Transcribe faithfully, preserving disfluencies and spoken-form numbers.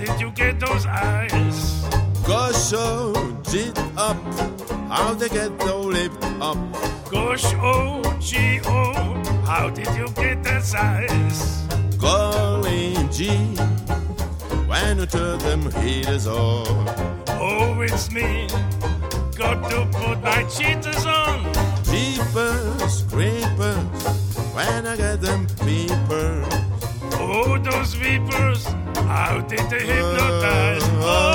did you get those eyes? Gosh, oh, G up, how they get so lift up? Gosh, oh, gee, oh, how did you get that size? Golly gee, when you turn them heaters on. Oh, it's me, got to put my cheaters on. Jeepers, creepers, when I get them peepers. Oh, those vapors, how did they hypnotize? Oh,